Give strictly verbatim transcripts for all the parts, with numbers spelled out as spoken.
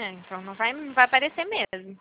É, então não vai, não vai aparecer mesmo.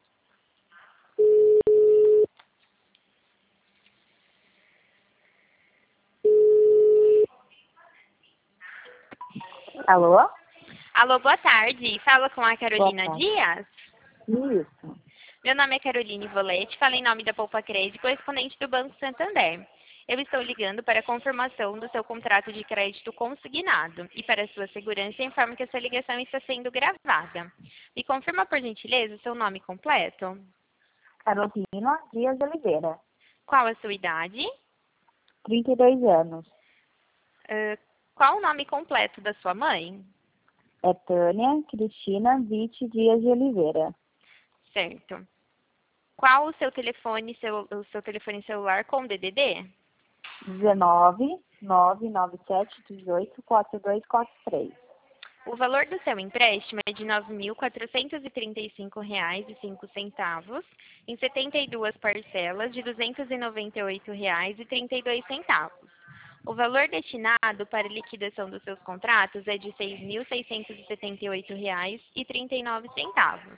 Alô? Alô, boa tarde. Fala com a Boa Carolina tarde. Dias. Isso. Meu nome é Caroline Volete, falo em nome da Poupa Crédito, correspondente do Banco Santander. Eu estou ligando para a confirmação do seu contrato de crédito consignado e para sua segurança informo que essa ligação está sendo gravada. Me confirma, por gentileza, o seu nome completo? Carolina Dias de Oliveira. Qual a sua idade? trinta e dois anos. Uh, qual o nome completo da sua mãe? É Tânia Cristina Vitti Dias de Oliveira. Certo. Qual o seu telefone, seu, o seu telefone celular com D D D? dezenove, nove nove sete, dezoito, quatro dois quatro três. O valor do seu empréstimo é de nove mil quatrocentos e trinta e cinco reais e cinco centavos, em setenta e duas parcelas de duzentos e noventa e oito reais e trinta e dois centavos. O valor destinado para liquidação dos seus contratos é de seis mil seiscentos e setenta e oito reais e trinta e nove centavos.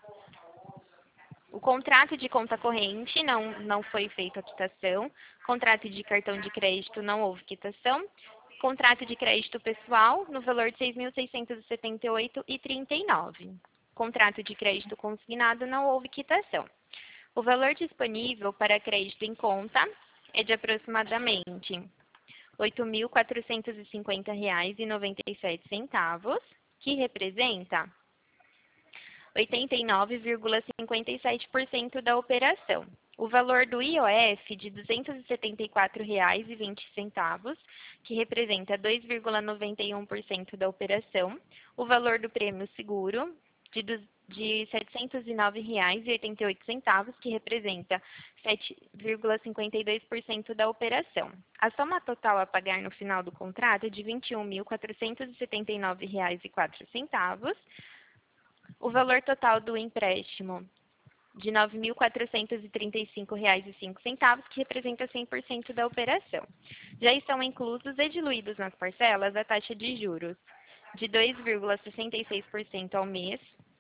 O contrato de conta corrente não, não foi feito a quitação. Contrato de cartão de crédito não houve quitação. Contrato de crédito pessoal no valor de seis mil seiscentos e setenta e oito reais e trinta e nove centavos. Contrato de crédito consignado não houve quitação. O valor disponível para crédito em conta é de aproximadamente oito mil quatrocentos e cinquenta reais e noventa e sete centavos, que representa oitenta e nove vírgula cinquenta e sete por cento da operação. O valor do I O F de duzentos e setenta e quatro reais e vinte centavos, que representa dois vírgula noventa e um por cento da operação. O valor do prêmio seguro de, de setecentos e nove reais e oitenta e oito centavos, que representa sete vírgula cinquenta e dois por cento da operação. A soma total a pagar no final do contrato é de vinte e um mil quatrocentos e setenta e nove reais e quatro centavos. O valor total do empréstimo de nove mil quatrocentos e trinta e cinco reais e cinco centavos, que representa cem por cento da operação. Já estão inclusos e diluídos nas parcelas a taxa de juros de dois vírgula sessenta e seis por cento ao mês,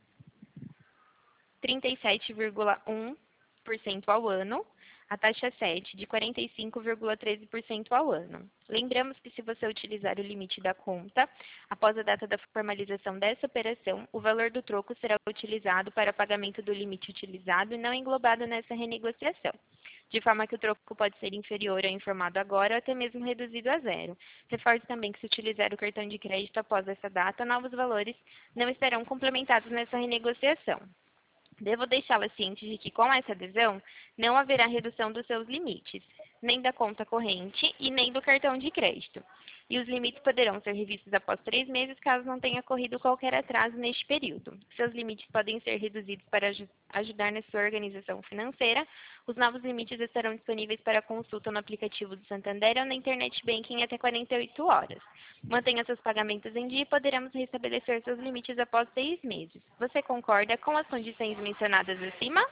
trinta e sete vírgula um por cento ao ano, a taxa sete de quarenta e cinco vírgula treze por cento ao ano. Lembramos que se você utilizar o limite da conta, após a data da formalização dessa operação, o valor do troco será utilizado para pagamento do limite utilizado e não englobado nessa renegociação, de forma que o troco pode ser inferior ao informado agora ou até mesmo reduzido a zero. Reforço também que se utilizar o cartão de crédito após essa data, novos valores não estarão complementados nessa renegociação. Devo deixá-la ciente de que, com essa adesão, não haverá redução dos seus limites, nem da conta corrente e nem do cartão de crédito. E os limites poderão ser revistos após três meses, caso não tenha ocorrido qualquer atraso neste período. Seus limites podem ser reduzidos para aj- ajudar na sua organização financeira. Os novos limites estarão disponíveis para consulta no aplicativo do Santander ou na Internet Banking até quarenta e oito horas. Mantenha seus pagamentos em dia e poderemos restabelecer seus limites após seis meses. Você concorda com as condições mencionadas acima?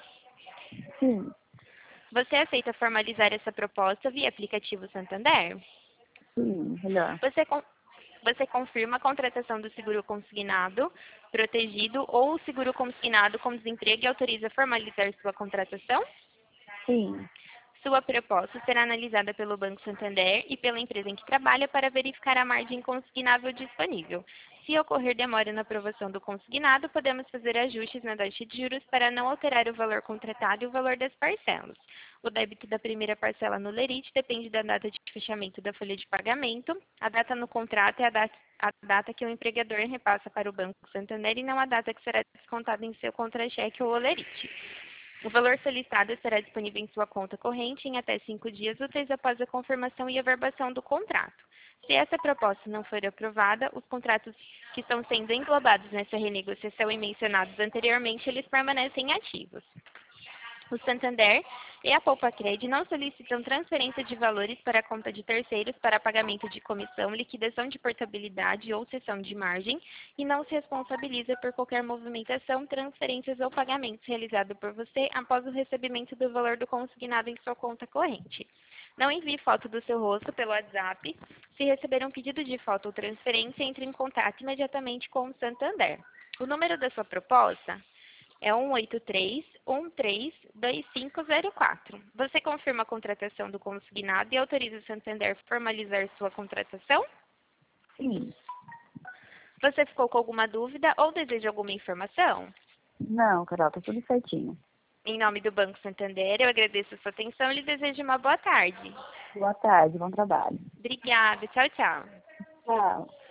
Sim. Você aceita formalizar essa proposta via aplicativo Santander? Sim, melhor. Você, con- você confirma a contratação do seguro consignado, protegido ou seguro consignado com desemprego e autoriza formalizar sua contratação? Sim. Sua proposta será analisada pelo Banco Santander e pela empresa em que trabalha para verificar a margem consignável disponível. Se ocorrer demora na aprovação do consignado, podemos fazer ajustes na taxa de juros para não alterar o valor contratado e o valor das parcelas. O débito da primeira parcela no lerite depende da data de fechamento da folha de pagamento. A data no contrato é a data, a data que o empregador repassa para o Banco Santander e não a data que será descontada em seu contra-cheque ou olerite. O valor solicitado estará disponível em sua conta corrente em até cinco dias úteis após a confirmação e averbação do contrato. Se essa proposta não for aprovada, os contratos que estão sendo englobados nessa renegociação e mencionados anteriormente, eles permanecem ativos. O Santander e a Poupa Cred não solicitam transferência de valores para a conta de terceiros para pagamento de comissão, liquidação de portabilidade ou cessão de margem e não se responsabiliza por qualquer movimentação, transferências ou pagamentos realizado por você após o recebimento do valor do consignado em sua conta corrente. Não envie foto do seu rosto pelo WhatsApp. Se receber um pedido de foto ou transferência, entre em contato imediatamente com o Santander. O número da sua proposta é um oito três, um três, dois cinco zero quatro. Você confirma a contratação do consignado e autoriza o Santander a formalizar sua contratação? Sim. Você ficou com alguma dúvida ou deseja alguma informação? Não, Carol, tá tudo certinho. Em nome do Banco Santander, eu agradeço a sua atenção e lhe desejo uma boa tarde. Boa tarde, bom trabalho. Obrigada. Tchau, tchau. Tchau.